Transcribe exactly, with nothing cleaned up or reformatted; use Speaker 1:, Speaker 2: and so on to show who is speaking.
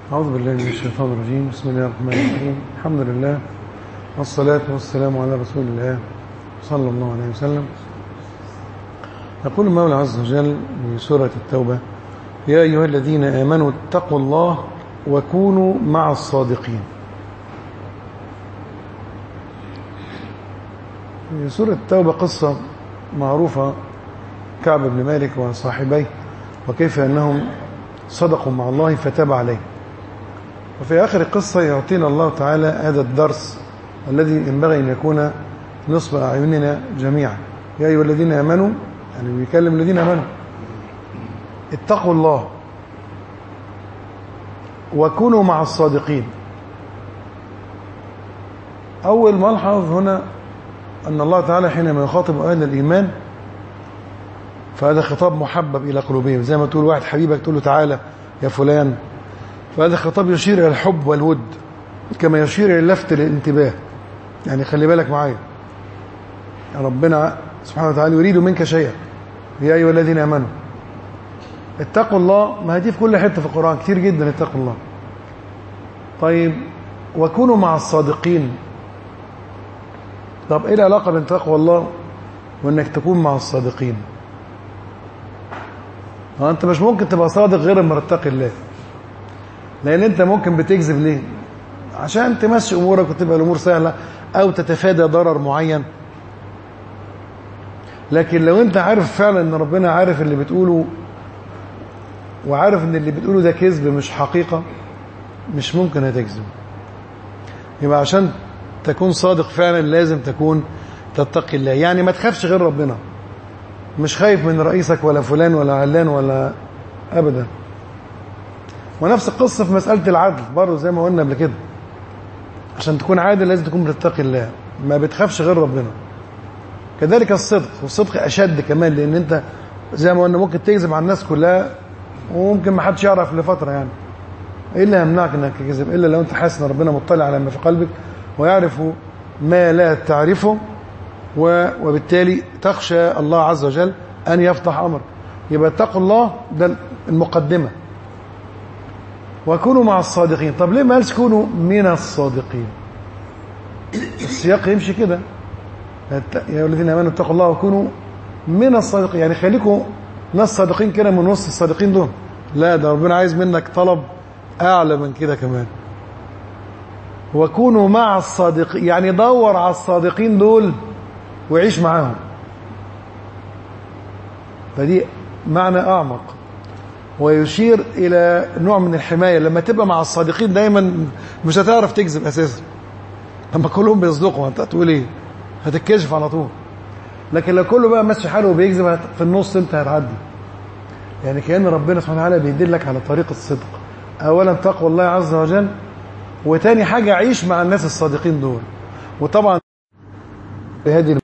Speaker 1: أعوذ بالله من الشيطان الرجيم. بسم الله الرحمن الرحيم. الحمد لله والصلاة والسلام على رسول الله صلى الله عليه وسلم. يقول المولى عز وجل في سورة التوبة: يا أيها الذين آمنوا اتقوا الله وكونوا مع الصادقين. في سورة التوبة قصة معروفة، كعب بن مالك وصاحبيه، وكيف أنهم صدقوا مع الله فتاب عليه. وفي آخر القصة يعطينا الله تعالى هذا الدرس الذي ينبغي أن يكون نصب أعيننا جميعا. يا أيها الذين آمنوا، يعني بيكلم الذين آمنوا، اتقوا الله وكونوا مع الصادقين. أول ملحظ هنا أن الله تعالى حينما يخاطب أهل الإيمان فهذا خطاب محبب إلى قلوبهم، زي ما تقول واحد حبيبك تقول له تعالى يا فلان، فهذا خطاب يشير إلى الحب والود كما يشير إلى اللفت للانتباه. يعني خلي بالك معايا، ربنا سبحانه وتعالى يريد منك شيئا. يا أيها الذين آمنوا اتقوا الله، ما هدي في كل حتة في القرآن كتير جدا اتقوا الله. طيب وكونوا مع الصادقين، طب ايه العلاقة بين تقوى الله وانك تكون مع الصادقين؟ انت مش ممكن تبقى صادق غير لما تتقي الله، لان انت ممكن بتكذب ليه؟ عشان تمشي امورك وتبقى الامور سهلة او تتفادى ضرر معين. لكن لو انت عارف فعلا ان ربنا عارف اللي بتقوله وعارف ان اللي بتقوله ده كذب مش حقيقة، مش ممكن هتكذب. يبقى عشان تكون صادق فعلا لازم تكون تتقي الله، يعني ما تخافش غير ربنا، مش خايف من رئيسك ولا فلان ولا علان ولا ابدا. ونفس القصة في مسألة العدل برضه، زي ما قلنا قبل كده، عشان تكون عادل لازم تكون بتتقي الله، ما بتخافش غير ربنا. كذلك الصدق، والصدق أشد كمان، لأن أنت زي ما قلنا ممكن تكذب على الناس كلها وممكن ما حدش يعرف لفترة. يعني إيه اللي يمنعك إنك تكذب إلا لو أنت حاسس إن ربنا مطلع على ما في قلبك ويعرف ما لا تعرفه، وبالتالي تخشى الله عز وجل أن يفتح أمرك. يبقى اتقوا الله ده المقدمة. وكونوا مع الصادقين. طب ليه ما قالش كونوا من الصادقين؟ السياق يمشي كده: يا الذين آمنوا اتقوا الله وكونوا من الصادقين، يعني خليكم ناس صادقين كده من وسط الصادقين دول. لا، ده ربنا عايز منك طلب أعلى من كده كمان. وكونوا مع الصادقين، يعني دور على الصادقين دول وعيش معاهم. فدي معنى أعمق ويشير إلى نوع من الحماية. لما تبقى مع الصادقين دايما مش هتعرف تكذب أساسا، لما كلهم بيصدقوا انت هتقول ايه؟ هتتكشف على طول. لكن لو كله بقى ماشي حاله وبيكذب في النص انت هتعدي. يعني كأن ربنا سبحانه وتعالى بيدلك على طريق الصدق. اولا تقوى الله عز وجل، وتاني حاجة عيش مع الناس الصادقين دول. وطبعا بهذه